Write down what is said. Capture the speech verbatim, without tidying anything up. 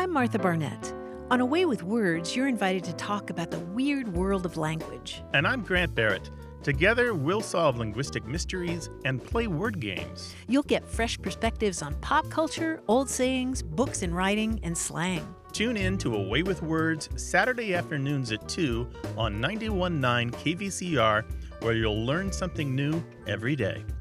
I'm Martha Barnett. On A Way with Words, you're invited to talk about the weird world of language. And I'm Grant Barrett. Together, we'll solve linguistic mysteries and play word games. You'll get fresh perspectives on pop culture, old sayings, books and writing, and slang. Tune in to A Way with Words Saturday afternoons at two on ninety-one point nine K V C R, where you'll learn something new every day.